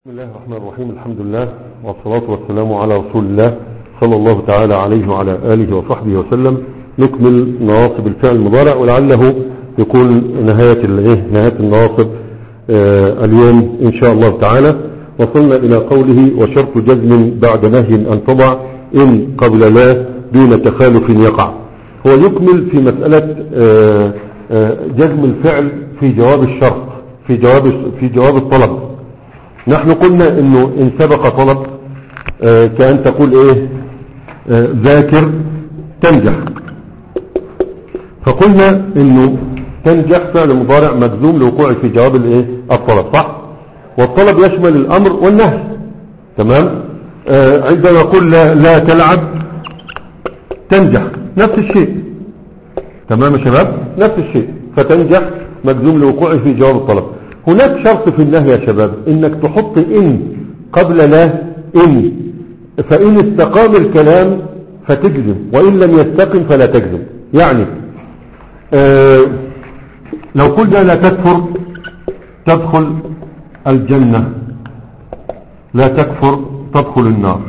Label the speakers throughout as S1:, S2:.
S1: بسم الله الرحمن الرحيم. الحمد لله والصلاة والسلام على رسول الله صلى الله تعالى عليه وعلى آله وصحبه وسلم. نكمل نواصب الفعل المضارع ولعله يكون نهاية النواصب اليوم إن شاء الله تعالى. وصلنا إلى قوله وشرط جزم بعد نهي أن تضع إن قبل لا دون تخالف يقع. هو يكمل في مسألة جزم الفعل في جواب الشرط في جواب الطلب. نحن قلنا انه ان سبق طلب كأن تقول ايه ذاكر تنجح، فقلنا انه تنجح فعل مضارع مجزوم لوقوعه في جواب الايه الطلب، صح؟ والطلب يشمل الامر والنهي، تمام؟ عندما نقول لا تلعب تنجح نفس الشيء، تمام يا شباب؟ نفس الشيء، فتنجح مجزوم لوقوعه في جواب الطلب. هناك شرط في النهي يا شباب، انك تحط ان قبل لا ان، فان استقام الكلام فتجزم وان لم يستقم فلا تجزم. يعني لو قلنا لا تكفر تدخل الجنة، لا تكفر تدخل النار،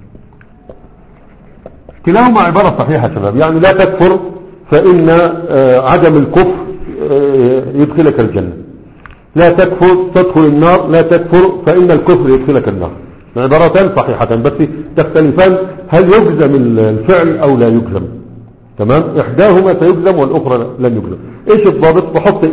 S1: كلاهما عبارة صحيحة يا شباب. يعني لا تكفر فإن عدم الكفر يدخلك الجنة، لا تكفر تدخل النار، لا تكفر فإن الكفر يدخلك النار. عبارتان صحيحتان بس تختلفان هل يجزم الفعل أو لا يجزم، تمام؟ إحداهما سيجزم والأخرى لن يجزم. إيش الضابط؟ تحط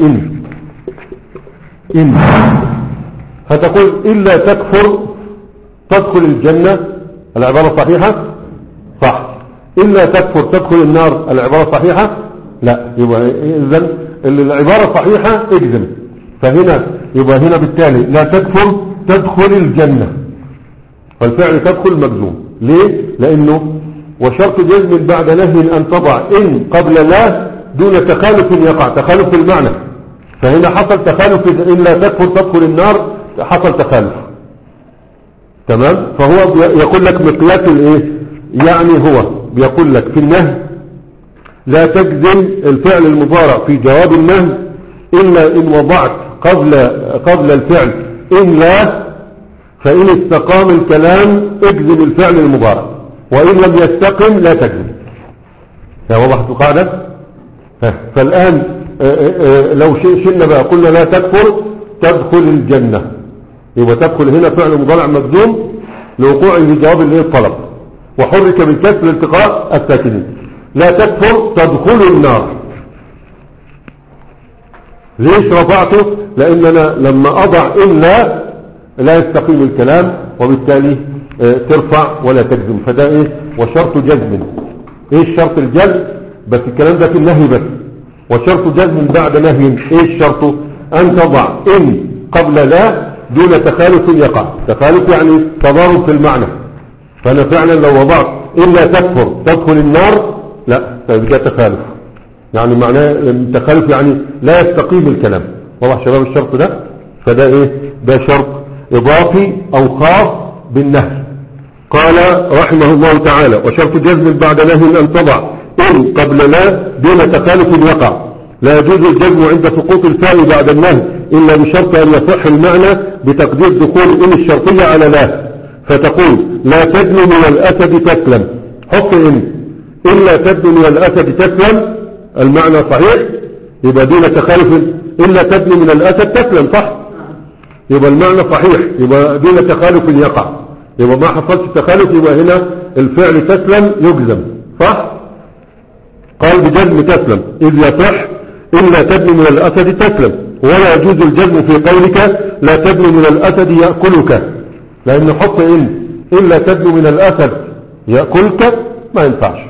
S1: إن فتقول إلا تكفر تدخل الجنة، العبارة صحيحة؟ صح. إلا تكفر تدخل النار، العبارة صحيحة؟ لا. يبقى إذن العبارة صحيحة اجزم. فهنا يبقى هنا بالتالي لا تكفر تدخل الجنة، فالفعل تدخل مجزوم. ليه؟ لأنه وشرط جزم بعد نهي أن تضع إن قبل لا دون تخالف يقع، تخالف في المعنى. فهنا حصل تخالف، إن لا تكفر تدخل النار حصل تخالف، تمام؟ فهو يقول لك مقياس الايه؟ يعني هو بيقول لك في النهي لا تجزم الفعل المضارع في جواب النهي إلا إن وضعت قبل الفعل إن لا، فإن استقام الكلام اجزم الفعل المضارع، وإن لم يستقم لا تجزم. وضحت القاعدة؟ فالآن لو شئنا بقى قلنا لا تكفر تدخل الجنة، يبقى تدخل هنا فعل مضارع مجزوم لوقوعه في جواب الطلب وحرك بالكسر لالتقاء الساكنين. لا تكفر تدخل النار، ليش رفعته؟ لأننا لما أضع إن لا يستقيم الكلام وبالتالي ترفع ولا تجزم. فده إيه؟ وشرط جزم. إيه شرط الجزم؟ بس الكلام ده في النهي بس. وشرط جزم بعد نهي إيه شرطه؟ أن تضع إن قبل لا دون تخالف يقع. تخالف يعني تضارب في المعنى. فأنا فعلا لو وضعت إلا تكفر تدخل النار لا، فيبقى تخالف، يعني معناه التخالف يعني لا يستقيم الكلام. واضح شباب الشرط ده؟ فده ايه؟ ده شرط اضافي او خاص بالنهي. قال رحمه الله تعالى وشرط جزم بعد نهي ان تضع ان قبل لا دون تخالف يقع. لا يجوز الجزم عند سقوط الفاء بعد النهي الا بشرط ان يصح المعنى بتقدير دخول ان الشرطية على لا. فتقول لا تدن من الاسد تسلم، حط ان لا تدن من الاسد تسلم، المعنى صحيح، يبقى دون تخالف. إلا تبني من الأسد تسلم، صح؟ يبقى المعنى صحيح، يبقى دون تخالف يقع، يبقى ما حصلش تخالف، يبقى هنا الفعل تسلم يجزم، صح؟ قال بجزم تسلم إذ يصح إلا تبني من الأسد تسلم. ولا يجوز الجزم في قولك لا تبني من الأسد يأكلك، لأنه حط إلا تبني من الأسد يأكلك ما ينفعش،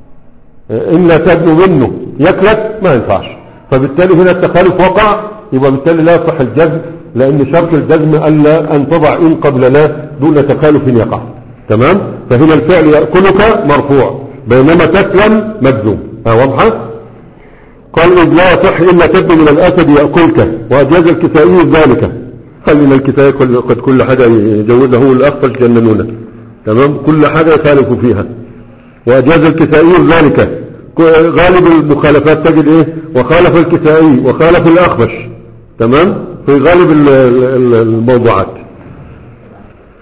S1: إلا تبني منه يكلك ما ينفعش. فبالتالي هنا التخالف وقع، يبقى بالتالي لا يصح الجزم، لأن شرط الجزم ألا أن تضع إن قبل لا دون تخالف يقع، تمام؟ فهنا الفعل يأكلك مرفوع بينما تسلم مجزوم. واضحة؟ قال إذ لا يصح إلا تبني من الأسد يأكلك، وأجاز الكسائي ذلك. خلينا الكسائي قد كل حاجة يجود له الأخفش جننونا، تمام؟ كل حاجة يخالف فيها. وأجاز الكسائي ذلك، غالب المخالفات تجد ايه؟ وخالف الكسائي وخالف الأخفش، تمام؟ في غالب الموضوعات.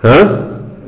S1: ها؟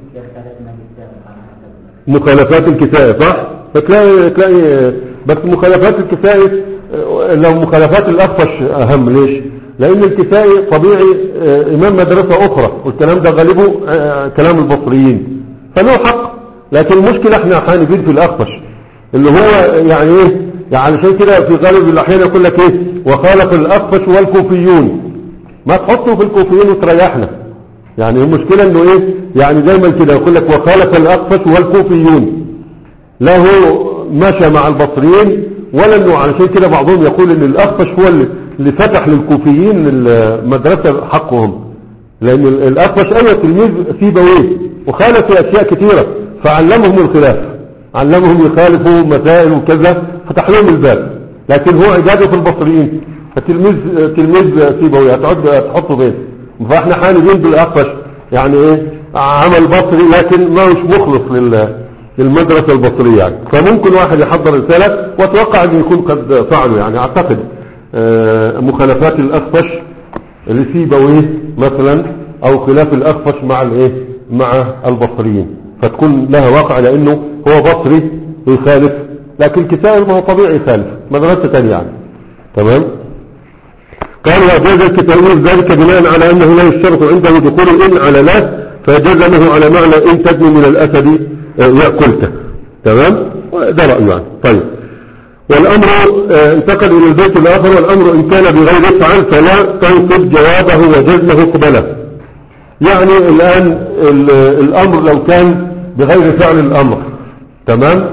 S1: مخالفات الكفاية صح؟ فتلاقي بس مخالفات الكفاية لو مخالفات الأخفش أهم. ليش؟ لأن الكفاية طبيعي إمام مدرسة أخرى، والكلام ده غالبه كلام البصريين، فله حق. لكن المشكلة احنا حانبين في الأخفش اللي هو يعني ايه، يعني علشان كده في غالب الأحيان يقول لك ايه وخالف الأخفش والكوفيون. ما تحطه في الكوفيين وتريحنا. يعني المشكلة انه ايه، يعني دايما كده يقول لك وخالف الأخفش والكوفيون، لا هو مشى مع البصريين ولا انه. علشان كده بعضهم يقول ان الأخفش هو اللي فتح للكوفيين المدرسة حقهم، لان الأخفش ايوه تلميذ سيبويه وخالف في اشياء كثيرة، فعلمهم الخلاف، علمهم يخالفوا مسائل وكذا، فتح لهم الباب. لكن هو عباده في البصريين، تلميذ سيبويه تحطه بين. فاحنا حانبين بالأخفش يعني ايه عمل بصري لكن ما مش مخلص للمدرسة البصرية يعني. فممكن واحد يحضر رسالة واتوقع ان يكون قد فعله يعني. اعتقد مخالفات الأخفش لسيبويه مثلا او خلاف الأخفش مع الايه مع البصريين، فتكون لها واقع لانه هو بصري يخالف، لكن كتاب ما هو طبيعي يخالف مدرسة تانية يعني. تمام. قال وأجاز الكتابي ذلك بناء على أنه لا يشترط عنده دخول إن على لا، فجزمه على معنى إن تدني من الأسد يأكلته. تمام. ده رأيه يعني. طيب. والأمر انتقل إلى البيت الآخر، والأمر إن كان بغير فعل فلا تنصب جوابه وجزمه قبله. يعني الآن الأمر لو كان بغير فعل الأمر، تمام.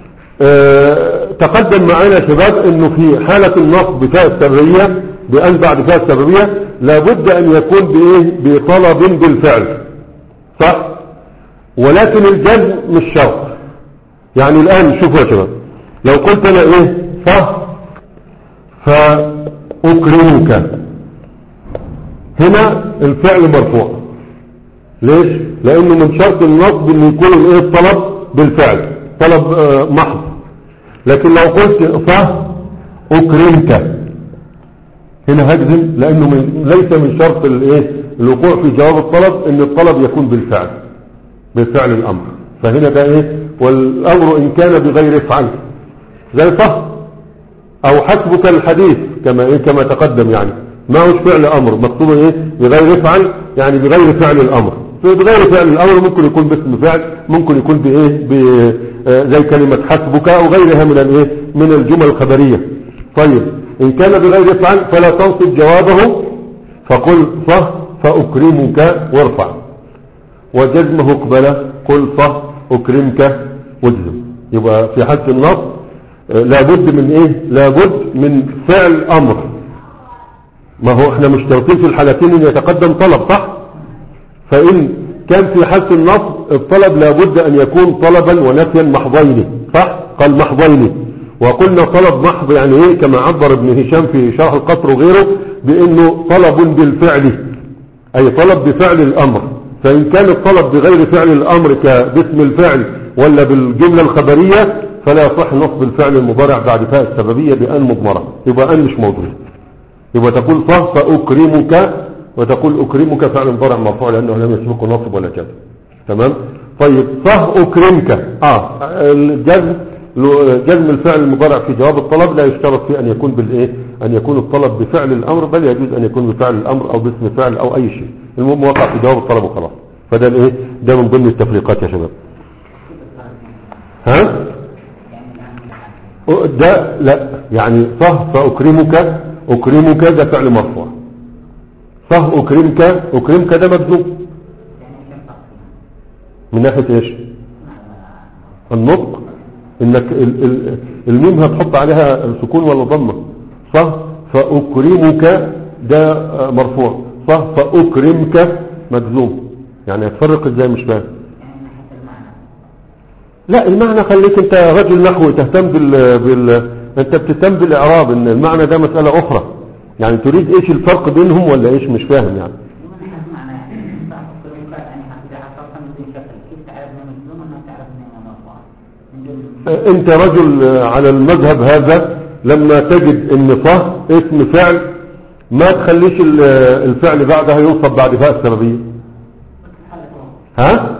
S1: تقدم معنا شباب انه في حالة النصب بفاء السببية، بأن بعد فاء السببية لابد ان يكون بايه بطلب بالفعل، صح؟ ولكن الجزم مش شرط. يعني الآن شوفوا يا شباب، لو قلت انا ايه فأكرمك، هنا الفعل مرفوع. ليش؟ لانه من شرط النصب انه يكون الايه الطلب بالفعل، طلب محض. لكن لو قلت أكرمك هنا هجزم، لانه ليس من شرط الايه الوقوع في جواب الطلب ان الطلب يكون بالفعل الامر. فهنا ده ايه والامر ان كان بغير فعل زي او حسبك الحديث كما تقدم يعني ما هوش فعل امر، مكتوب ايه بغير فعل، يعني بغير فعل الامر. بغير فعل الامر ممكن يكون باسم فعل، ممكن يكون بايه زي كلمة حسبك او غيرها من الايه من الجمل الخبرية. طيب ان كان بغير فعل فلا تنصب جوابه، فقل فأكرمك وارفع، وجزمه قبله قل أكرمك واجزم. يبقى في حالة النص لابد من ايه لابد من فعل امر. ما هو احنا مشترطين في الحالتين ان يتقدم طلب، صح؟ فان كان في حالة النصب الطلب لابد ان يكون طلبا ونفيا محضين، صح؟ قال محضين. وقلنا طلب محض يعني ايه كما عبر ابن هشام في شرح القطر وغيره بانه طلب بالفعل، اي طلب بفعل الامر. فان كان الطلب بغير فعل الامر كباسم الفعل ولا بالجملة الخبرية فلا يصح نصب الفعل المضارع بعد فاء السببية بأن مضمرة، يبقى أن مش موجود. يبقى تقول فأكرمك، وتقول أكرمك فعل مضارع مرفوع لأنه لم يسبقه نصب ولا جزم. تمام. طيب أكرمك جزم الفعل المضارع في جواب الطلب لا يشترط فيه أن يكون بالإيه أن يكون الطلب بفعل الأمر، بل يجوز أن يكون بفعل الأمر أو باسم فعل أو أي شيء، المهم وقع في جواب الطلب وخلاص. فده الإيه ده من ضمن التفريقات يا شباب. ها ده لا يعني فأكرمك ده فعل مرفوع، أكرمك ده مجزوم من ناحية ايش النطق، انك الميم هتحط عليها سكون ولا ضمه، فأكرمك ده مرفوع، فأكرمك مجزوم. يعني هتفرق ازاي مش فاهم. لا المعنى خليك انت رجل نحوي تهتم انت بتهتم بالاعراب، ان المعنى ده مسألة اخرى. يعني تريد ايش الفرق بينهم ولا ايش مش فاهم يعني. انت رجل على المذهب هذا لما تجد ان اسم فعل ما تخليش الفعل بعدها يوصف بعد فاء السببية. ها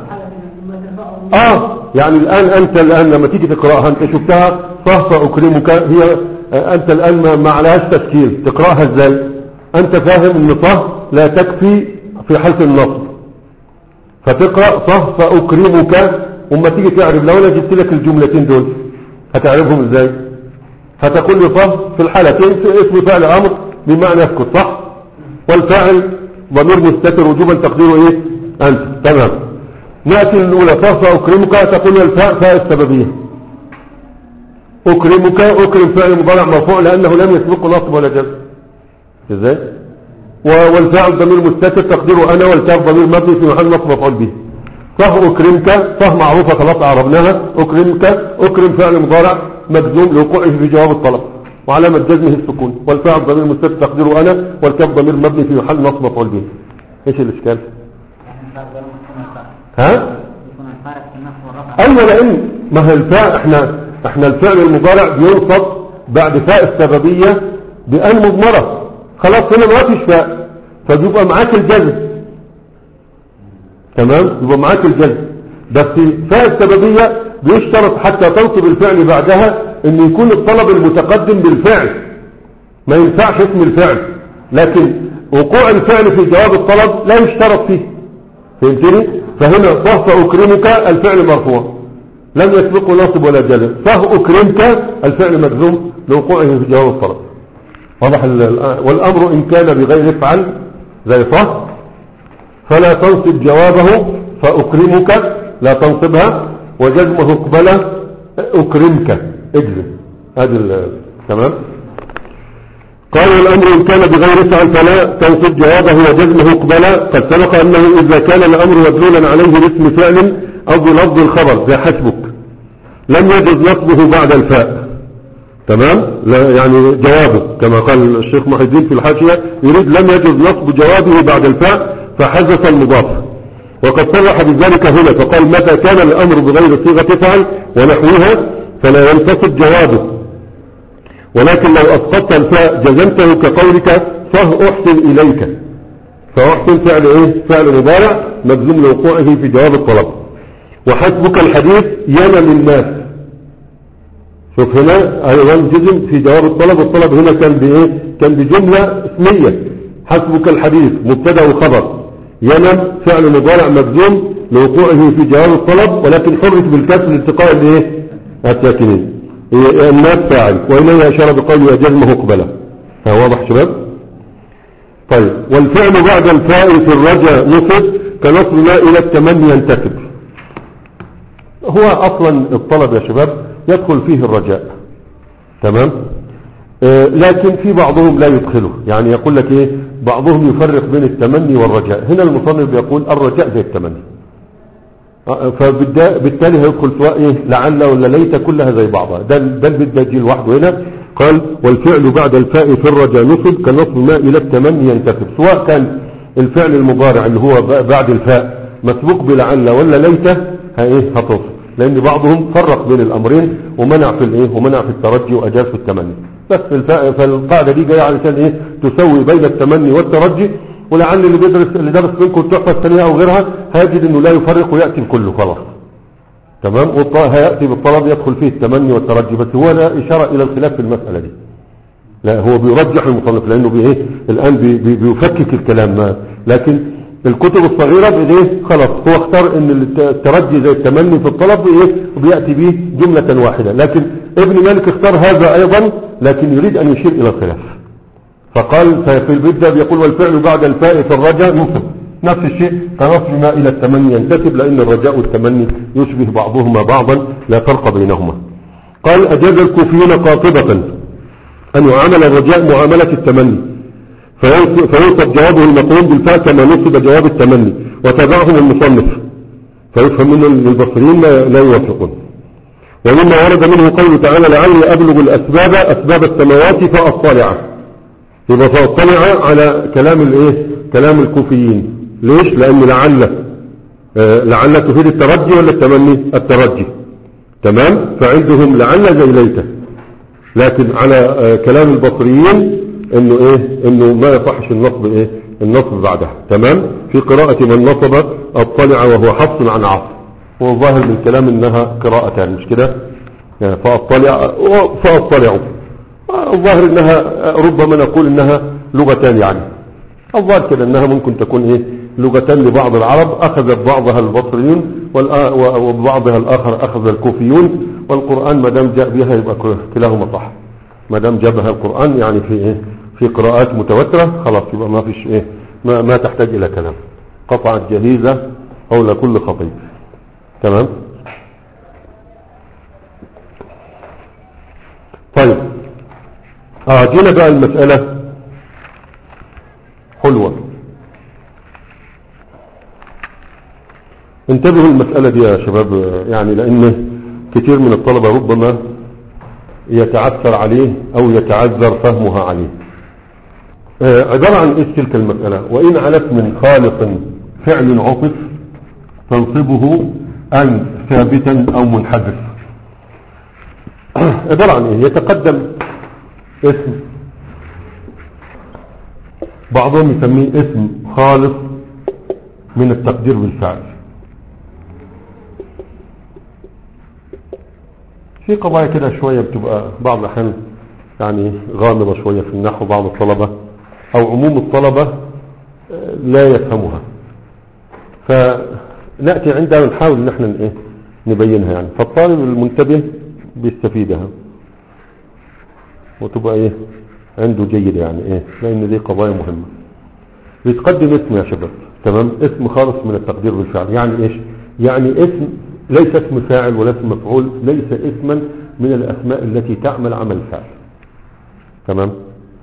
S1: يعني الآن أنت الآن لما تيجي تقرأها أنت شفتها صح أكرمك، هي أنت الآن ما عليهاش تشكيل، تقرأها إزاي؟ أنت فاهم إن صح لا تكفي في حالة النصب، فتقرأ صح فأكرمك، وما تيجي تعرف لو أنا جبت لك الجملتين دول هتعرفهم إزاي؟ هتقول لي صح في الحالتين في اسم فعل أمر بمعنى يسكت صح، والفاعل ضمير مستتر وجوبا تقديره إيه؟ أنت. تمام. نأتي الأولى صح فأكرمك، تقول لي الفاء فاء السببية، أكرمك أكرم فعل مضارع مرفوع لأنه لم يسبقه نصب ولا جزم. إزاي؟ والفاعل ضمير مستتر تقديره أنا، والكاف ضمير مبني في محل نصب مفعول به. صح أكرمك صح معروفة خلاص عربناها، أكرمك أكرم فعل مضارع مجزوم لوقوعه في جواب الطلب وعلامة جزمه السكون، والفاعل ضمير مستتر تقديره أنا، والكاف ضمير مبني في محل نصب مفعول به. إيش الإشكال؟ ها؟ أيوة لأن ما هي الفاء احنا الفعل المضارع بينصب بعد فاء السببية بأن مضمرة، خلاص هنا ما فيش فاء فبيبقى معاك الجزم. تمام، يبقى معاك الجزم، بس فاء السببية بيشترط حتى تنصب الفعل بعدها ان يكون الطلب المتقدم بالفعل، ما ينفعش اسم الفعل، لكن وقوع الفعل في جواب الطلب لا يشترط فيه. فهمتني؟ فهنا صح أكرمك الفعل مرفوع لم يسبقه ناصب ولا جزم، صح أكرمك الفعل مجزوم لوقوعه في جواب الطلب. واضح؟ والأمر إن كان بغير افعل زي صح فلا تنصب جوابه، فأكرمك لا تنصبها، وجزمه اقبله أكرمك اجزم. هذا تمام. قال الأمر إن كان بغير افعل فلا تنصب جوابه وجزمه اقبلا، قد سبق أنه إذا كان الأمر مدلولا عليه باسم فعل أو بلفظ الخبر زي حسبك لم يجز نصبه بعد الفاء. تمام، لا يعني جوابه كما قال الشيخ محي الدين في الحاشية يريد لم يجز نصب جوابه بعد الفاء فحذف المضاف، وقد صرح بذلك هنا فقال متى كان الأمر بغير صيغة افعل ونحوها فلا ينتصب جوابه، ولكن لو أسقطت الفاء جزمته كقولك صح أحسن إليك، فأحسن فعل إيه؟ فعل مضارع مجزوم لوقوعه في جواب الطلب. وحسبك الحديث ينم الناس، شوف هنا أيضا جزم في جواب الطلب، والطلب هنا كان بإيه؟ كان بجملة اسمية. حسبك الحديث مبتدا وخبر، ينم فعل مضارع مجزوم لوقوعه في جواب الطلب ولكن حرك بالكسر لالتقاء الإيه؟ الساكنين. الناس فاعل، وإليه أشار بقوله جزمه اقبله. واضح شباب؟ طيب، والفعل بعد الفاء في الرجاء نصب كنصب ما إلى التمني ينتسب. هو أصلا الطلب يا شباب يدخل فيه الرجاء. تمام؟ لكن في بعضهم لا يدخله، يعني يقول لك إيه؟ بعضهم يفرق بين التمني والرجاء. هنا المصنف يقول الرجاء زي التمني، فبالتالي هيدخل سواء ايه لعل ولا ليت كلها زي بعضها. ده البيت ده يجي لوحده هنا. قال والفعل بعد الفاء في الرجاء نصب كنصب ما الى التمني ينتسب، سواء كان الفعل المضارع اللي هو بعد الفاء مسبوق بلعل ولا ليت هتصب، لان بعضهم فرق بين الامرين ومنع في الايه ومنع في الترجي واجاز في التمني. بس فالقاعده دي جايه علشان ايه؟ تسوي بين التمني والترجي. ولعل اللي درس منكم التحفة الثانية او غيرها هيجد انه لا يفرق ويأتي بكله خلاص. تمام، هيأتي بالطلب يدخل فيه التمني والترجي، بس هو لا اشارة الى الخلاف في المسألة دي، لا هو بيرجح المصنف لانه بايه الان بيفكك الكلام. لكن الكتب الصغيرة بايه خلاص هو اختار ان الترجي زي التمني في الطلب بايه وبيأتي به جملة واحدة. لكن ابن مالك اختار هذا ايضا لكن يريد ان يشير الى الخلاف، فقال في البدء بيقول والفعل بعد الفاء في الرجاء نصب نفس الشيء كنصب ما إلى التمني ينتسب، لأن الرجاء والتمني يشبه بعضهما بعضا لا فرق بينهما. قال أجاز الكوفيين قاطبة أن يعامل الرجاء معاملة التمني فينصب جوابه المقرون بالفاء كما نصب جواب التمني، وتبعهم المصنف فيفهم منه البصريين لا يوافقون. ومما ورد منه قوله تعالى لعلي أبلغ الأسباب أسباب السماوات فأطلع، يبقى فاطلع على كلام الايه كلام الكوفيين. ليش؟ لان لعل تفيد الترجي ولا التمني؟ الترجي. تمام، فعندهم لعل زي ليته، لكن على كلام البصريين انه ايه انه ما يصحش النصب ايه النصب بعدها. تمام. في قراءة من نصب اطلع وهو حفص عن عاصم، هو الظاهر من الكلام انها قراءتان مش كده يعني، فاطلع الظاهر انها ربما نقول انها لغتان يعني، الظاهر كده انها ممكن تكون ايه لغتان لبعض العرب، اخذت بعضها البصريون وبعضها الاخر اخذ الكوفيون، والقرآن ما دام جاء بها يبقى كلاهما صح، ما دام جابها القرآن يعني في ايه في قراءات متواترة خلاص يبقى ما فيش ايه ما تحتاج الى كلام، قطعت جهيزة حول كل خطيب. تمام. طيب جينا بقى المسألة حلوة، انتبهوا المسألة دي يا شباب يعني، لان كتير من الطلبة ربما يتعثر عليه او يتعذر فهمها عليه. عبارة عن ايش تلك المسألة؟ وان علت من خالق فعل عطف تنصبه ان ثابتا او منحذف. عبارة عن ايه؟ يتقدم اسم بعضهم يسميه اسم خالص من التقدير بالفعل. في قضايا كده شوية بتبقى بعض الأحيان يعني غامضة شوية في النحو، بعض الطلبة أو عموم الطلبة لا يفهمها، فنأتي عندها ونحاول ان احنا ايه نبينها يعني، فالطالب المنتبه بيستفيدها وتبقى ايه عنده جيد يعني ايه، لان دي قضايا مهمة. بيتقدم اسم يا شباب، تمام، اسم خالص من التقدير بالفعل. يعني ايش؟ يعني اسم ليس اسم فاعل ولا اسم مفعول، ليس اسما من الاسماء التي تعمل عمل فعل. تمام.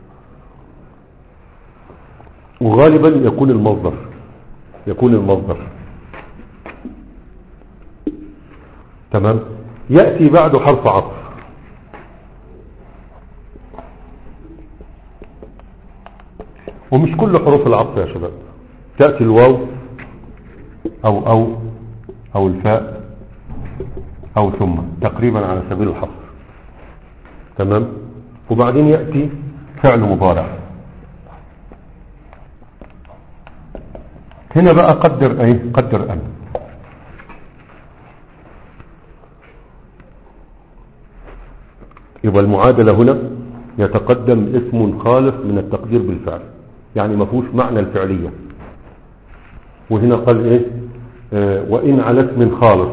S1: وغالبا يكون المصدر تمام، يأتي بعده حرف عطف. ومش كل حروف العطف يا شباب، تأتي الواو او الفاء او ثم، تقريبا على سبيل الحصر. تمام. وبعدين يأتي فعل مضارع. هنا بقى قدر ان يبقى المعادلة هنا يتقدم اسم خالص من التقدير بالفعل، يعني ما فيهوش معنى الفعلية. وهنا قال ايه وإن على اسم خالص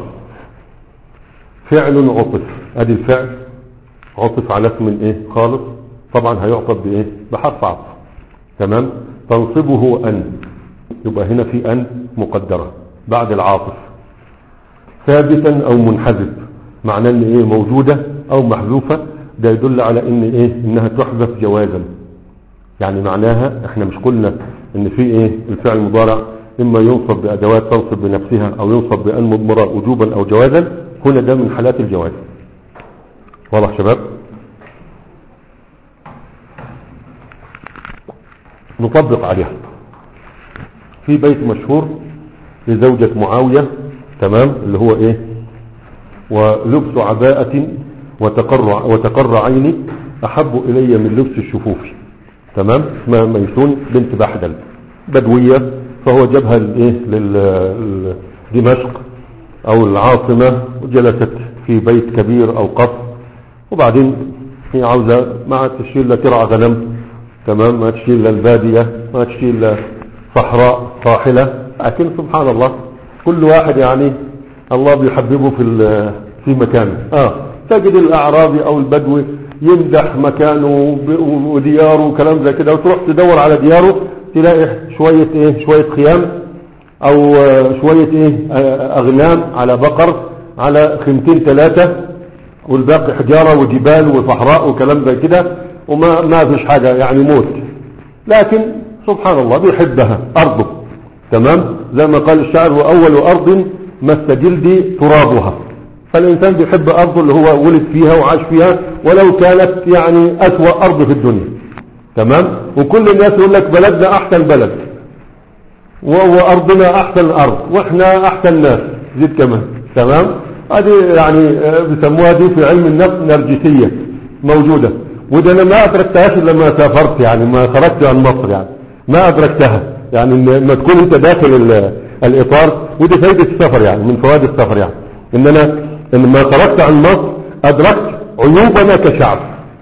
S1: فعل عطف، ادي الفعل عطف على اسم ايه خالص، طبعا هيعطف بايه بحرف عطف. تمام. تنصبه ان، يبقى هنا في ان مقدرة بعد العاطف، ثابتا او منحذف، معناه ان ايه موجودة او محذوفة، ده يدل على ان ايه انها تحذف جوازا. يعني معناها احنا مش قلنا ان في ايه الفعل المضارع اما ينصب بادوات تنصب بنفسها او ينصب بان مضمرة وجوبا او جوازا، هنا ده من حالات الجواز. واضح شباب؟ نطبق عليها في بيت مشهور لزوجة معاوية، تمام، اللي هو ايه ولبس عباءة وتقر عيني احب الي من لبس الشفوف. تمام. اسمها ميسون بنت بحدل، بدوية، فهو جابها دمشق او العاصمة، وجلست في بيت كبير او قصر، وبعدين هي عاوزة ما تشيل الا ترعى غنم، تمام، ما تشيل الا البادية، ما تشيل الا صحراء طاحلة. لكن سبحان الله كل واحد يعني الله بيحببه في مكانه. تجد الاعرابي او البدوي يمدح مكانه ودياره وكلام زي كده، وتروح تدور على دياره تلاقي شوية خيام او شوية اغنام على بقر على 2 3، والباقي حجارة وجبال وصحراء وكلام زي كده، وما فيش حاجة يعني موت. لكن سبحان الله بيحبها أرضه. تمام. زي ما قال الشاعر وأول أرض مس جلدي ترابها. فالإنسان بيحب أرضه اللي هو ولد فيها وعاش فيها، ولو كانت يعني أسوأ أرض في الدنيا. تمام. وكل الناس يقول لك بلدنا أحسن بلد، وأرضنا أحسن أرض، وإحنا أحسن ناس زيد كمان. تمام. هذه يعني بيسموها دي في علم النفس نرجسية موجودة، وده انا ما ادركتهاش الا لما سافرت، يعني ما خرجت عن مصر، يعني ما ادركتها. يعني لما تكون انت داخل الاطار، ودي فايدة السفر يعني، من فوائد السفر يعني، ان انا لما خرجت عن مصر ادركت عيوبنا كشعب،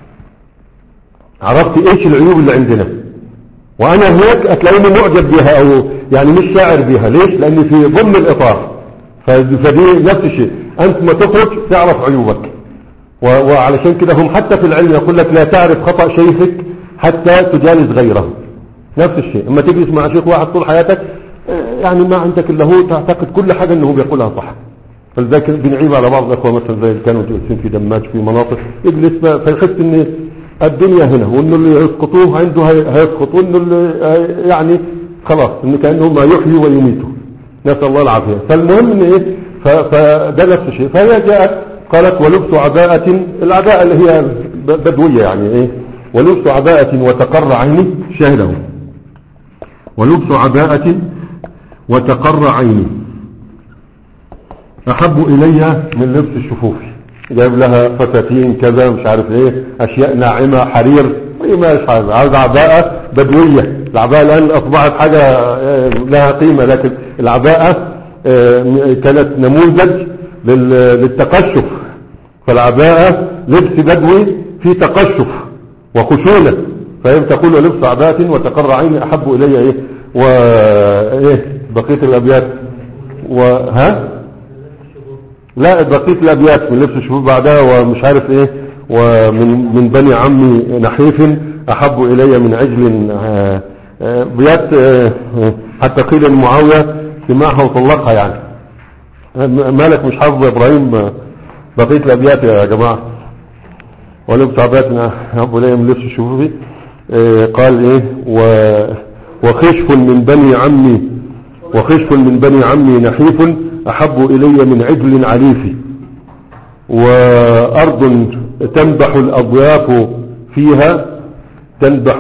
S1: عرفت ايش العيوب اللي عندنا، وانا هناك هتلاقيني معجب بها او يعني مش شاعر بها. ليش؟ لاني في ضمن الاطار. فدي نفس الشيء، انت ما تخرج تعرف عيوبك. وعلشان كده هم حتى في العلم يقول لك لا تعرف خطأ شيخك حتى تجالس غيره. نفس الشيء اما تجلس مع شيخ واحد طول حياتك يعني ما عندك الا هو، تعتقد كل حاجة انه بيقولها صح. فلذلك بنعيب على بعض الاخوة مثلا زي اللي كانوا جالسين في دماج في مناطق، يجلس فيحس ان الدنيا هنا، وانه اللي يسقطوه عنده هيسقط، وانه اللي يعني خلاص ان كانه ما يحيي ويميته، نسال الله العافيه. فالمهم ان ايه، فده نفس الشيء. فهي جاءت قالت ولبس عباءة، العباءة اللي هي بدوية يعني ايه، ولبس عباءة وتقر عيني، شاهده ولبس عباءة وتقر عيني احب الي من لبس الشفوف. جايب لها فساتين كذا مش عارف ايه، اشياء ناعمة، حرير، مش عايز عباءة بدوية. العباءة الان اصبحت حاجة لها قيمة، لكن العباءة كانت نموذج للتقشف. فالعباءة لبس بدوي في تقشف وخشونة. فهي تقول لبس عباءة وتقر عيني احب الي ايه، وايه بقية الابيات وها لا بقية الابيات من لبس الشفوف بعدها ومش عارف ايه، ومن بني عمي نحيف احب الي من عجل، بيات حتى قيل معاوية سماعها وطلقها يعني. مالك مش حافظ ابراهيم بقية الابيات يا جماعة؟ ولبس عباءة احب الي من لبس الشفوف. قال ايه وخشف من بني عمي نحيف احب الي من عجل عليف. وارض تنبح الاضياف فيها تنبح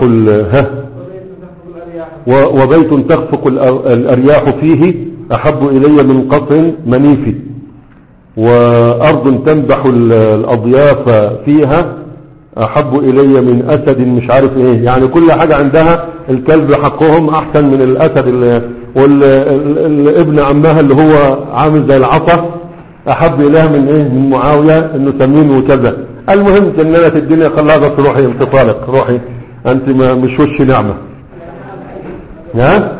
S1: وبيت تخفق الارياح فيه احب الي من قصر منيف. وارض تنبح الاضياف فيها احب الي من اسد مش عارف ايه، يعني كل حاجة عندها الكلب حقهم احسن من الاسد. والابن عمها اللي هو عامل زي العصا احب اليها من ايه، من معاوية انه سمين وكذا. المهم جننت الدنيا، خلاها بس روحي انتطالق، روحي انت مش وش نعمة. ها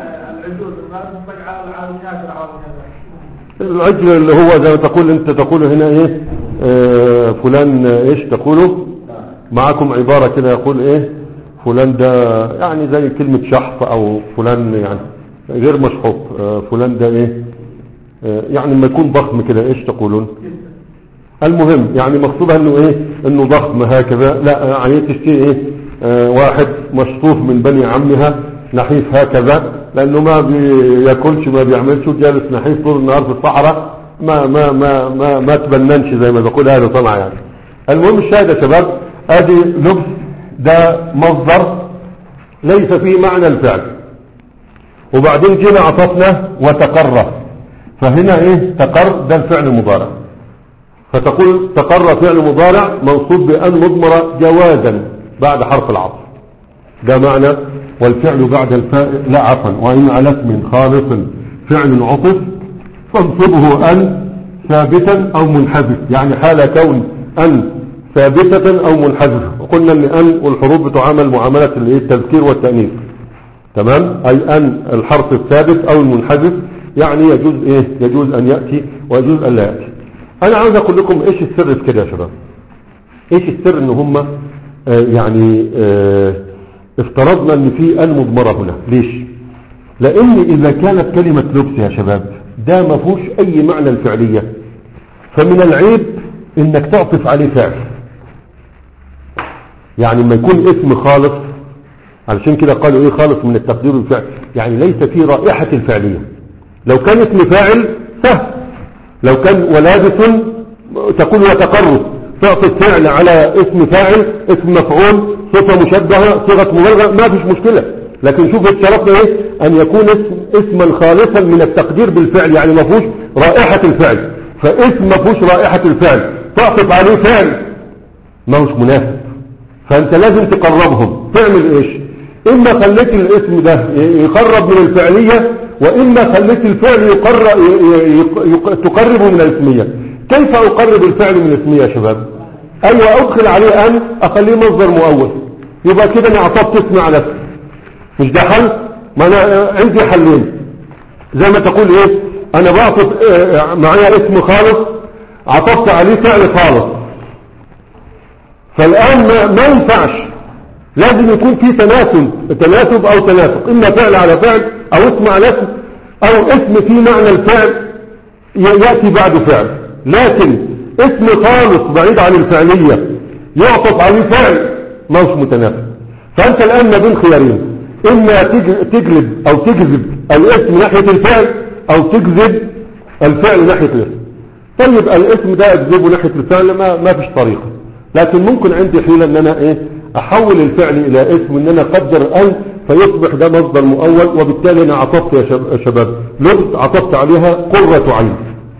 S1: العجل اللي هو زي ما تقول انت تقوله هنا ايه، فلان ايش تقوله معكم عبارة كده، يقول ايه فلان ده يعني زي كلمة شحف، او فلان يعني غير مشحوط، فلان ده ايه يعني لما يكون ضخم كده ايش تقولون؟ المهم يعني مقصودها انه ايه، انه ضخم هكذا. لا يعني تشتري ايه واحد مشطوف من بني عمها نحيف هكذا، لانه ما بياكلش ما بيعملش، جالس نحيف طول النهار في الصحراء، ما تبننش زي ما بقول اهل صنعاء يعني. المهم الشاهد يا شباب، ادي لبس ده مصدر ليس فيه معنى الفعل، وبعدين جينا عطفنا وتقر. فهنا ايه تقر ده الفعل المضارع، فتقول تقر فعل مضارع منصوب بأن مضمرة جوازا بعد حرف العطف، ده معنى. والفعل بعد الفاء لا عفوا، وإن على اسم خالص فعل عطف فانصبه أن ثابتا أو منحذف، يعني حال كون أن ثابتة أو منحذفة. وقلنا أن والحروف بتعامل معاملة التذكير والتأنيث، تمام؟ أي أن الحرف الثابت أو المنحذف، يعني يجوز إيه، يجوز أن يأتي ويجوز أن لا يأتي. أنا عاوز أقول لكم إيش السر في كده يا شباب. إيش السر إن هم يعني افترضنا أن في أن مضمرة هنا. ليش؟ لأن إذا كانت كلمة لبس يا شباب ده ما فيهوش أي معنى الفعلية، فمن العيب إنك تعطف عليه فعل. يعني ما يكون اسم خالص، علشان كده قالوا إيه خالص من التقدير والفعل، يعني ليس فيه رائحة الفعلية. لو كان اسم فاعل سهل، لو كان ولابس تقول وتقر، تعطي فعل على اسم فاعل، اسم مفعول، صفة مشبهة، صيغة مبالغة، ما فيش مشكلة. لكن شوف اشترطنا ايه، ان يكون اسما خالصا من التقدير بالفعل، يعني ما فيهوش رائحة الفعل. فاسم ما فيهوش رائحة الفعل تعطف عليه فعل ما هوش مناسب. فانت لازم تقربهم. تعمل ايش؟ اما خليت الاسم ده يقرب من الفعلية، واما خليت الفعل تقربه من الاسمية. كيف اقرب الفعل من الاسمية يا شباب؟ ايوه ادخل عليه ان، اخليه مصدر مؤول، يبقى كده انا عطفت اسم على اسم. مش ده حل؟ ما انا عندي حلين، زي ما تقول ايه، انا بعطف معايا اسم خالص عطفت عليه فعل خالص، فالان ما ينفعش، لازم يكون في تناسب او تناسق، اما فعل على فعل او اسم على اسم، او اسم في معنى الفعل يأتي بعد فعل. لكن اسم خالص بعيد عن الفعلية يعطف عليه فعل ما هوش متناسب. فانت الان ما بين خيارين، اما تجلب او تجذب الاسم ناحية الفعل، او تجذب الفعل ناحية الاسم. طيب الاسم ده اجذبه ناحية الفعل ما فيش طريقة، لكن ممكن عندي حيلة ان انا احول الفعل الى اسم، ان انا اقدر ان فيصبح ده مصدر مؤول، وبالتالي انا عطفت يا شباب لغز عطفت عليها قرة عين.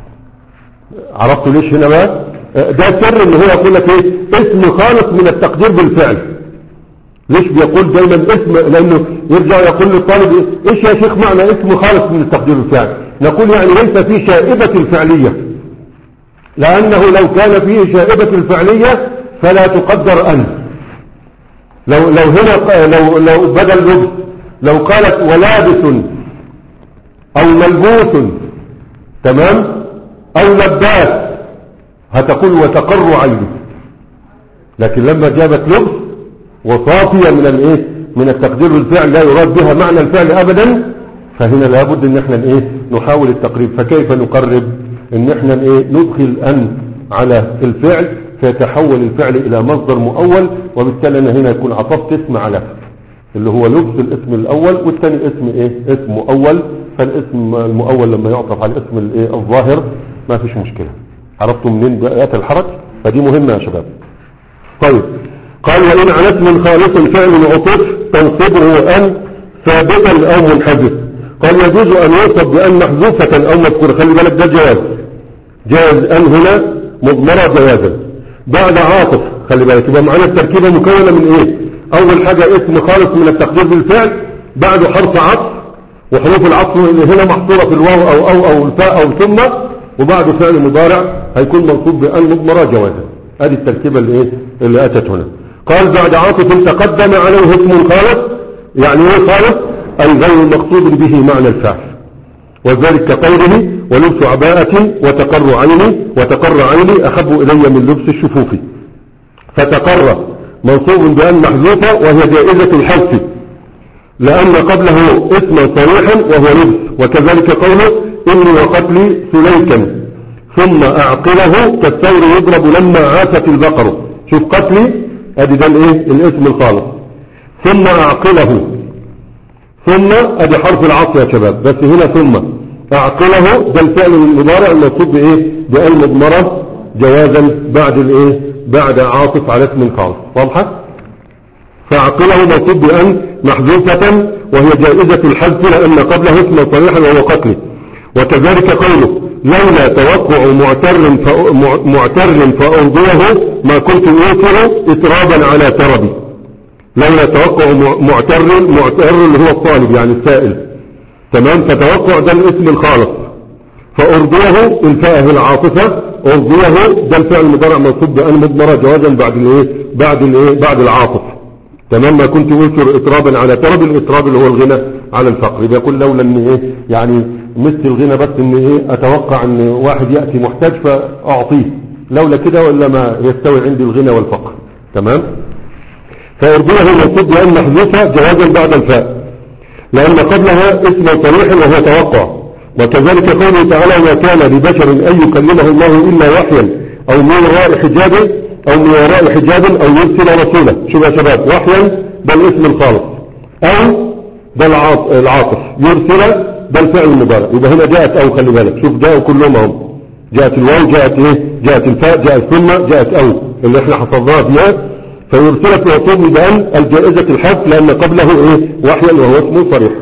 S1: عرفتوا ليش هنا بقى؟ ده سر ان هو يقول لك اسم خالص من التقدير بالفعل. ليش بيقول دايما اسم؟ لانه يرجع يقول للطالب ايش يا شيخ معنى اسم خالص من التقدير بالفعل؟ نقول يعني ليس فيه شائبة الفعلية، لانه لو كان فيه شائبة الفعلية فلا تقدر ان. لو هنا لو بدل لبس، لو قالت ولابس او ملبوس، تمام، او لباس، هتقول وتقر عيني. لكن لما جابت لبس وصافية من التقدير بالفعل لا يراد بها معنى الفعل ابدا، فهنا لابد ان احنا نحاول التقريب. فكيف نقرب؟ ان احنا ندخل ان على الفعل فيتحول الفعل الى مصدر مؤول، وبالتالي انا هنا يكون عطفت اسم على اللي هو لبس الاسم الاول، والثاني اسم مؤول. فالاسم المؤول لما يعطف على الاسم الظاهر ما فيش مشكلة. عرفتوا منين بقيات الحرج؟ فدي مهمة يا شباب. طيب قال وإن على اسم خالص فعل عطف تنصبه أن ثابتا أو منحذف. قال يجوز أن يوصف بأن محذوفة أو مذكورة. خلي بالك ده جواز أن هنا مضمرة جوازا بعد عاطف. خلي بالك يبقى معنا التركيبة مكونة من أول حاجة اسم خالص من التقدير بالفعل، بعده حرف عطف، وحروف العطف اللي هنا محصورة في الواو أو الفاء أو ثم، وبعده فعل مضارع هيكون منصوب بأن مضمرة جوازا. هذه التركيبة اللي أتت هنا. قال بعد عاطف تقدم عليه اسم خالص، يعني خالص أي غير مقصود به معنى الفعل، وذلك كقوله ولبس عباءة وتقر عيني أحب إلي من لبس الشفوف. فتقر منصوب بأن محذوفة وهي جائزة الحذف لأن قبله اسما صريحا وهو لبس. وكذلك قوله إني وقتلي سليكا ثم أعقله كالثور يضرب لما عاثت البقر. شوف قتلي ادي ده الاسم الخالص، ثم أعقله، ثم ادي حرف العطف يا شباب، بس هنا ثم أعقله ده الفعل المضارع المنصوب بأن مضمرة جوازا بعد عاطف على اسم خالص. واضحة؟ فعقله منصوب بأن محذوفة وهي جائزة الحذف لأن قبله اسم صريحا وهو قتله. وكذلك قوله لولا توقع معتر فأرضيه ما كنت أوثر إترابا على تربي. لولا توقع معتر اللي هو الطالب يعني السائل، تمام. فتوقع ده الاسم الخالص، فأرضيه الفاء العاطفة، أرضيه ده الفعل المضارع منصوب بأن مضمرة جوازا بعد العاطف، تمام. ما كنت أوثر إترابا على تربي، الإتراب اللي هو الغنى على الفقر. بيقول لولا ان يعني مثل الغنى بس ان اتوقع ان واحد يأتي محتاج فاعطيه، لولا كده ولا ما يستوي عندي الغنى والفقر، تمام. فأرضيه منصوب بأن محذوفة جوازا بعد الفاء لأن قبلها اسم صريح وهو توقع. وكذلك قوله تعالى ما كان لبشر أن يكلمه الله إلا وحيا أو من وراء حجاب أو يرسل رسولا. شوف يا شباب، وحيا ده الاسم الخالص، أو ده العاطف، يرسل ده الفعل المضارع. يبقى هنا جاءت أو، خلي بالك شوف جاءوا كلهم هم، جاءت الواو، جاءت الفاء، جاءت ثم، جاءت أو اللي احنا حفظناها فيها. فيرسلت وصوب بأن الجائزة الحذف لأن قبله وحيا وهو اسم صريح.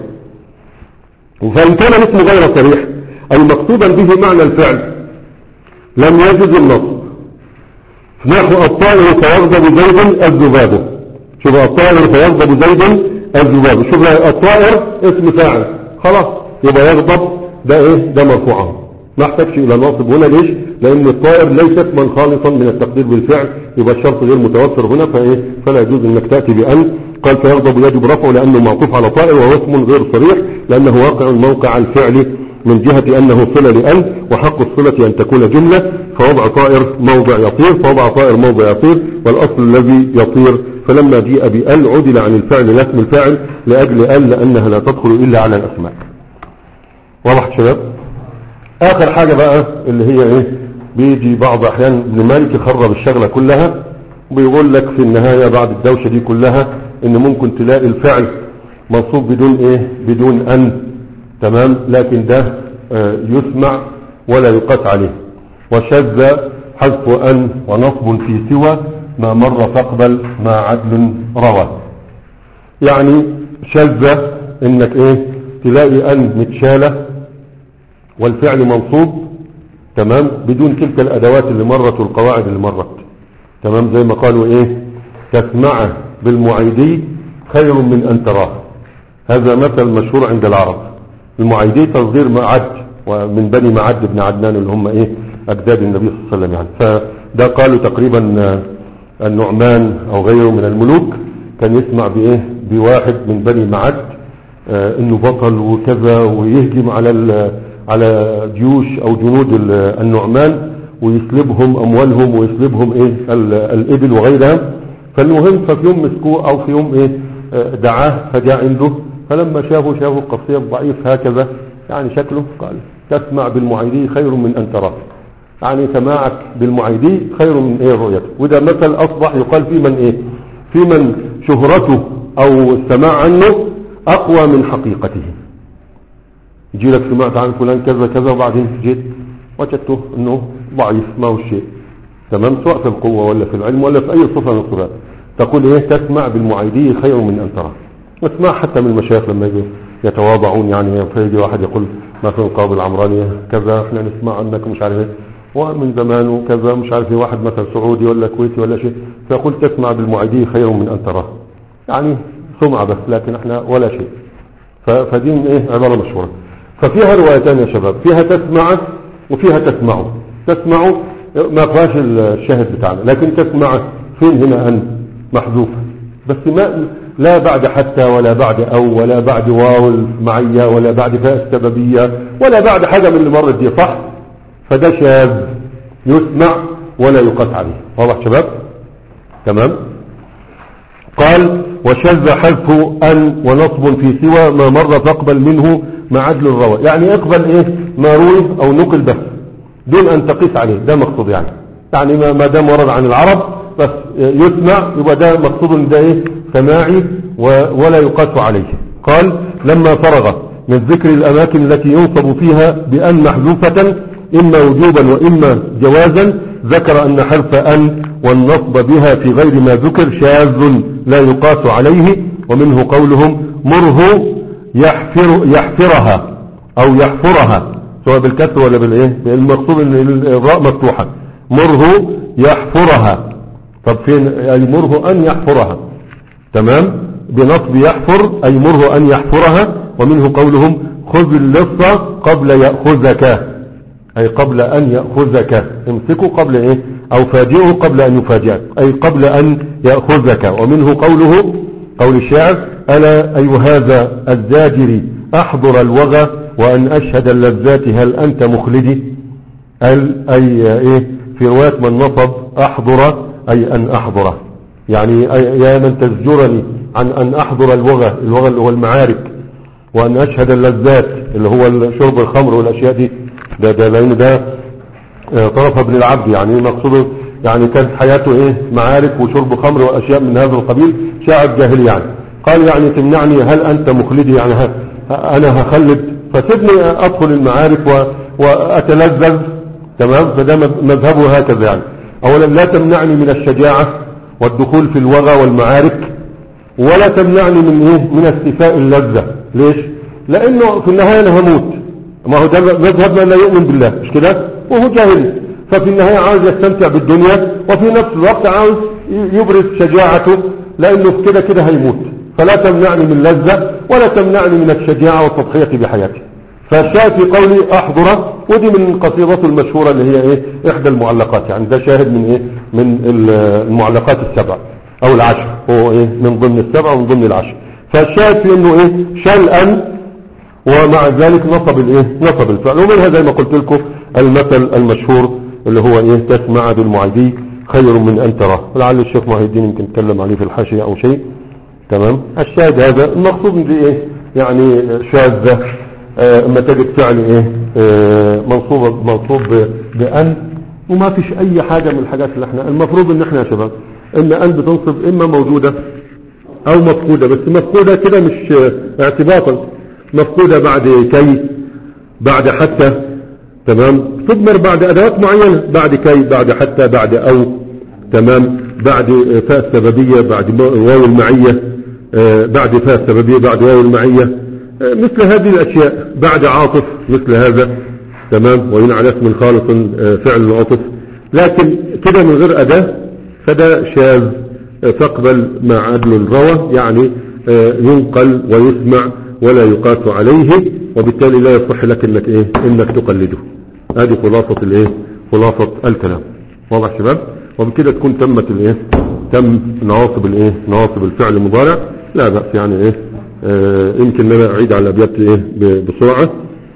S1: فإن كان الاسم غير صريح أي مقصودا به معنى الفعل لم يجوز النصب. نحو الطائر فيغضب زيد الذباب. شوف الطائر فيغضب زيد الذباب. شوف الطائر اسم فاعل خلاص، يبقى يغضب ده ايه؟ ده مرفوعا، ما احتاجش الى ناصب هنا. ليش؟ لان الطائر ليس اسما خالصا من التقدير بالفعل، يبقى الشرط غير متوفر هنا، فايه؟ فلا يجوز انك تاتي بان. قال فيغضب يجب رفعه لانه معطوف على طائر، وهو اسم غير صريح لانه واقع موقع الفعل من جهة انه صلة لأن، وحق الصلة ان تكون جملة، فوضع طائر موضع يطير، فوضع طائر موضع يطير، والاصل الذي يطير. فلما جيء بأل عدل عن الفعل لاسم الفاعل لاجل أل لانها لا تدخل الا على الاسماء. واضح شباب؟ اخر حاجة بقى اللي هي ايه؟ بيجي بعض احيان ابن مالك يخرب الشغلة كلها، بيقول لك في النهاية بعد الدوشة دي كلها ان ممكن تلاقي الفعل منصوب بدون ايه؟ بدون ان، تمام، لكن ده يسمع ولا يقاس عليه. وشذ حذف ان ونصب في سوى ما مر فاقبل ما عدل روى. يعني شذ انك ايه؟ تلاقي ان متشالة والفعل منصوب، تمام، بدون تلك الادوات اللي مرت والقواعد اللي مرت، تمام، زي ما قالوا ايه؟ تسمع بالمعيدي خير من ان تراه. هذا مثل مشهور عند العرب. المعيدي تصغير معد، ومن بني معد بن عدنان اللي هم ايه؟ اجداد النبي صلى الله عليه وسلم يعني. فده قالوا تقريبا النعمان او غيره من الملوك كان يسمع بايه؟ بواحد من بني معد انه بطل وكذا ويهجم على جيوش او جنود النعمان ويسلبهم اموالهم ويسلبهم ايه؟ الابل وغيرها. فالمهم ففي يوم مسكوه او في يوم ايه؟ دعاه فجاء عنده، فلما شافوا قصير ضعيف هكذا يعني شكله، قال تسمع بالمعيدي خير من ان تراه، يعني سماعك بالمعيدي خير من ايه؟ رؤيته. وده مثل اصبح يقال في من ايه؟ في من شهرته او السماع عنه اقوى من حقيقته. يجي لك سمعت عن فلان كذا كذا وبعدين جيت وجدته انه ضعيف ما هو شيء، تمام، سواء في القوة ولا في العلم ولا في اي صفة من الصفات. تقول ايه؟ تسمع بالمعيدي خير من ان تراه. اسمع حتى من المشايخ لما يجوا يتواضعون، يعني فيجي واحد يقول مثلا القاضي العمراني كذا احنا نسمع عنك مش عارف ايه ومن زمان وكذا مش عارف ايه، واحد مثلا سعودي ولا كويتي ولا شيء، فيقول تسمع بالمعيدي خير من ان تراه، يعني سمعة بس لكن احنا ولا شيء. فدي ايه؟ عبارة مشهورة. ففيها روايتان يا شباب، فيها تسمع وفيها تسمعوا. تسمعوا ما فيهاش الشاهد بتاعنا، لكن تسمع فين هنا ان محذوفة، بس ما لا بعد حتى ولا بعد او ولا بعد واو المعية ولا بعد فاء السببية ولا بعد حاجة من اللي مرت دي، صح؟ فده شاذ يسمع ولا يقاس عليه. واضح شباب؟ تمام. قال وشذ حذف ان ونصب في سوى ما مر فاقبل منه مع عدل الروى. يعني اقبل ايه؟ ما روي او نقل بس دون ان تقيس عليه، ده مقصود يعني ما دام ورد عن العرب بس يسمع يبقى ده مقصود، ده ايه؟ سماعي ولا يقاس عليه. قال لما فرغ من ذكر الاماكن التي ينصب فيها بان محذوفة اما وجوبا واما جوازا، ذكر ان حرف ان والنصب بها في غير ما ذكر شاذ لا يقاس عليه. ومنه قولهم مره يحفرها او يحفرها، سواء بالكسر ولا بالايه؟ المقصود ان الراء مفتوحة، مره يحفرها. طب فين؟ اي مره ان يحفرها، تمام، بنصب يحفر اي مره ان يحفرها. ومنه قولهم خذ اللص قبل يأخذك، اي قبل ان يأخذك، امسكه قبل ايه؟ او فاجئه قبل ان يفاجئك، اي قبل ان يأخذك. ومنه قوله قول الشاعر الا اي هذا الزاجر احضر الوغى وان اشهد اللذات هل انت مخلدي. اي ايه؟ في رواية من نصب احضر اي ان احضره، يعني يا من تزجرني عن ان احضر الوغى اللي هو المعارك، وان اشهد اللذات اللي هو شرب الخمر والاشياء دي. ده لان ده طرف ابن العبد، يعني مقصوده يعني كانت حياته ايه؟ معارك وشرب خمر واشياء من هذا القبيل، شاعر جاهلي يعني. قال يعني تمنعني هل انت مخلدي، يعني انا هخلد، فسيبني ادخل المعارك واتلذذ، تمام. فده مذهبه هكذا يعني. اولا لا تمنعني من الشجاعة والدخول في الوغى والمعارك، ولا تمنعني من ايه؟ من استيفاء اللذة. ليش؟ لانه في النهاية انا هموت، ما هو ده مذهب من لا يؤمن بالله، مش كده؟ وهو جاهل، ففي النهاية عاوز يستمتع بالدنيا وفي نفس الوقت عاوز يبرز شجاعته، لانه كده كده هيموت، فلا تمنعني من لذة ولا تمنعني من الشجاعة والتضحية بحياتي. فالشاهد في قولي أحضر، ودي من قصيدته المشهورة اللي هي إيه إحدى المعلقات، يعني ده شاهد من إيه من المعلقات السبع أو العشر، هو إيه من ضمن السبع ومن ضمن العشر. فالشاهد في إنه إيه شلأا، ومع ذلك نصب الإيه نصب الفعل. ومنها زي ما قلت لكم المثل المشهور اللي هو إيه تسمع بالمعدي خير من أن تراه، لعل الشيخ محي الدين يمكن يتكلم عليه في الحاشية أو شيء. تمام. الشاهد هذا المقصود دي إيه يعني شاذة. اما تجد فعل ايه منصوب بأن، وما فيش اي حاجة من الحاجات اللي احنا المفروض ان احنا يا شباب ان أن بتنصب اما موجودة او مفقودة، بس مفقودة كده مش اعتباطا، مفقودة بعد كي، بعد حتى. تمام. تضمر بعد ادوات معينة، بعد كي، بعد حتى، بعد او. تمام. بعد فاء السببية، بعد واو المعية، بعد فاء السببية، بعد واو المعية، مثل هذه الأشياء، بعد عاطف مثل هذا. تمام. وإن على اسم خالص فعل العطف، لكن كده من غير أداة فده شاذ، فاقبل مع عدل الروى، يعني ينقل ويسمع ولا يقاس عليه، وبالتالي لا يصح لك انك ايه انك تقلده. هذه خلاصة الايه خلاصة الكلام. واضح شباب؟ وبكده تكون تمت الايه تم نواصب الايه نواصب الفعل المضارع. لا بأس يعني ايه يمكن انا اعيد على الابيات ايه بسرعة.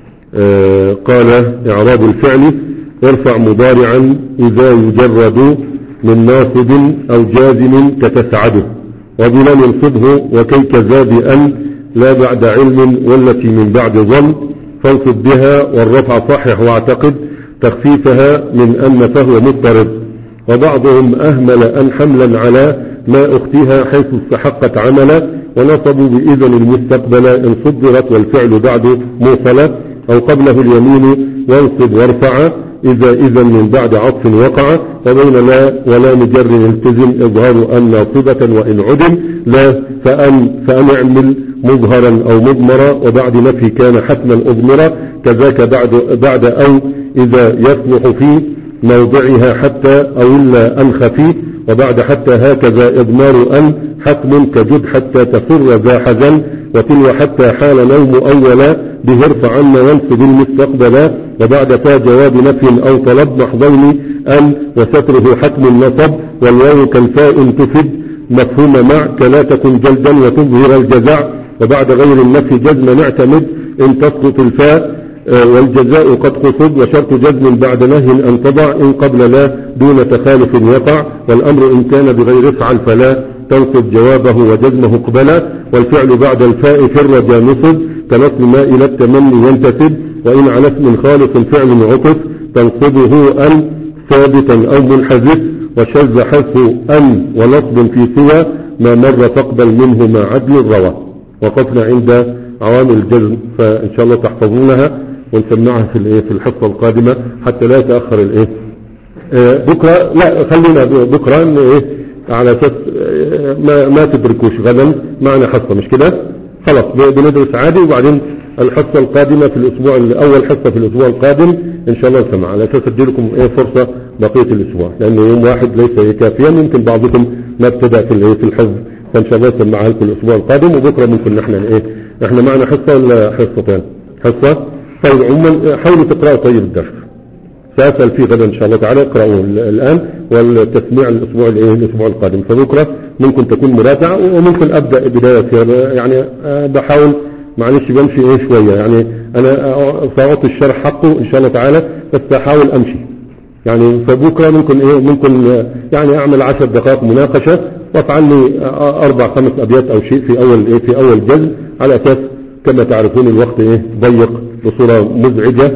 S1: قال اعراب الفعل ارفع مضارعا اذا يجرد من ناصب او جازم كتسعده، وبلن ينصبه وكي كذا بأن لا بعد علم والتي من بعد ظن، فانصب بها والرفع صحح واعتقد تخفيفها من أن فهو مضطرب. وبعضهم أهمل أن حملا على ما أختها حيث استحقت عملا، ونصبوا بإذن المستقبل إن صدرت والفعل بعد موصلة، أو قبله اليمين وانصب وارفع إذا إذن من بعد عطف وقع، وبين لا ولا مجر التزم إظهار أن ناصبة وإن عدم لا فأن اعمل مظهرا أو مضمرا، وبعد نفي كان حتما أضمرا، كذاك بعد أو إذا يصلح في موضعها حتى أو إلا أن خفي، وبعد حتى هكذا إضمار أن حتم كجد حتى تفر ذا حزن، وتلو حتى حال نوم أولا به ارفع عنا وانصب المستقبلا، وبعد فا جواب نفي أو طلب محضين أن وستره حتم النصب، والواو كالفاء تفد مفهوم مع كلا تكن جلدا وتظهر الجزع، وبعد غير النفي جزما اعتمد إن تسقط الفاء والجزاء قد قصد، وشرط جزم بعد نهي أن تضع إن قبل لا دون تخالف يقع، والأمر إن كان بغير افعل فلا تنصب جوابه وجزمه قبلا، والفعل بعد الفاء في الرجا نصب كنصب ما إلى التمني ينتسب، وإن على اسم خالص فعل عطف تنصبه أن ثابتا أو منحذف، وشذ حذف أن ونصب في سوى ما مر فاقبل منه ما عدل الروى. وقفنا عند عوامل الجزم، فإن شاء الله تحفظونها ونسمعها في الحصة القادمة حتى لا يتأخر الايه بكرة. لا خلينا بكرة ايه على اساس ما تدركوش غدا معنا حصة، مش كده؟ خلاص بندرس عادي، وبعدين الحصة القادمة في الاسبوع اول حصة في الاسبوع القادم ان شاء الله نسمع، على اساس اديلكم ايه فرصة بقية الاسبوع، لانه يوم واحد ليس كافيا، يمكن بعضكم ما ابتدأ في الحفظ، فان شاء الله نسمعها لكم الاسبوع القادم. وبكرة ممكن احنا معنا حصة ولا حصتين؟ حصة. طيب عموما حاولوا تقرأوا طيب الدرس، سأسأل فيه غدا إن شاء الله تعالى، اقرأوا الآن والتسميع الأسبوع القادم، فبكرة ممكن تكون مراجعة، وممكن أبدأ بداية يعني بحاول معلش بمشي شوية، يعني أنا سأعطي الشرح حقه إن شاء الله تعالى، بس أحاول أمشي يعني. فبكرة ممكن يعني أعمل 10 دقائق مناقشة، وأفعل لي 4-5 أبيات أو شيء في أول جزء، على أساس كما تعرفون الوقت ضيق بصورة مزعجة،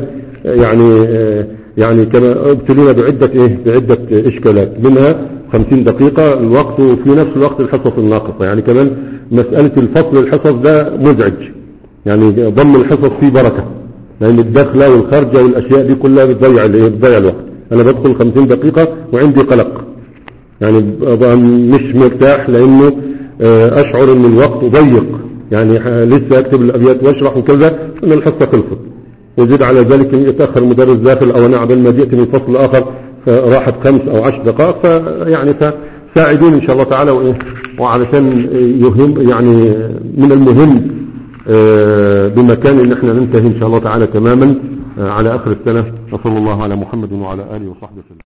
S1: يعني كما ابتلينا بعدة إشكالات، منها 50 دقيقة الوقت، وفي نفس الوقت الحصص الناقصة، يعني كمان مسألة الفصل الحصص ده مزعج، يعني ضم الحصص فيه بركة، لأن الدخلة والخارجة والأشياء دي كلها بتضيع الوقت. أنا بدخل 50 دقيقة وعندي قلق، يعني مش مرتاح، لأنه أشعر أن الوقت ضيق، يعني لسه أكتب الأبيات وأشرح وكذا، أن الحصة خلصت، وزيد على ذلك يتأخر المدرس داخل، أو أنا عبال ما جئت من فصل آخر فراحت 5 أو 10 دقائق، ساعدون ان شاء الله تعالى، وايه وعلشان يهم يعني من المهم بمكان ان احنا ننتهي ان شاء الله تعالى تماما على اخر السنة. وصلى الله على محمد وعلى اله وصحبه وسلم.